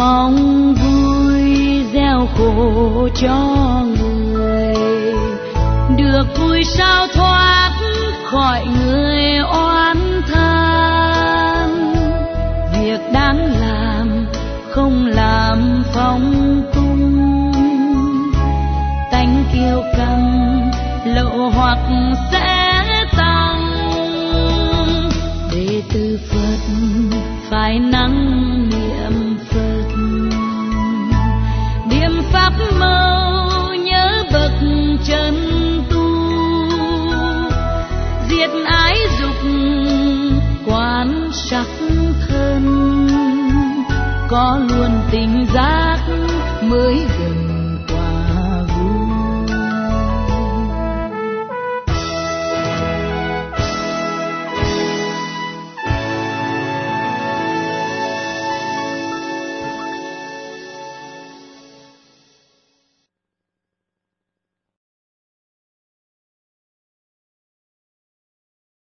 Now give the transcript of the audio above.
mong vui gieo khổ cho người, được vui sao thoát khỏi người oán than. Việc đáng làm không làm phóng túng, tánh kiêu căng lộ hoặc sẽ tăng. Đệ tử Phật phải năng niệm Phật, niệm pháp mâu nhớ bậc chân tu, diệt ái dục quan sắc thân, có luôn tình giá